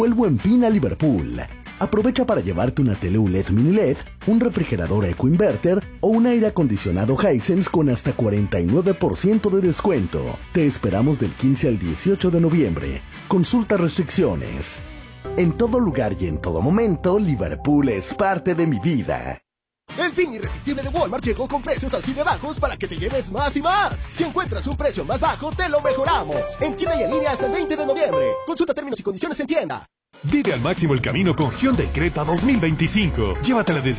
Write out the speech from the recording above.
El Buen Fin a Liverpool. Aprovecha para llevarte una tele OLED mini LED, un refrigerador Eco Inverter o un aire acondicionado Hisense con hasta 49% de descuento. Te esperamos del 15 al 18 de noviembre. Consulta restricciones. En todo lugar y en todo momento, Liverpool es parte de mi vida. El fin irresistible de Walmart llegó con precios así de bajos para que te lleves más y más. Si encuentras un precio más bajo, te lo mejoramos. En tienda y en línea hasta el 20 de noviembre. Consulta términos y condiciones en tienda. Vive al máximo el camino con Hyundai Creta 2025. Llévatela desde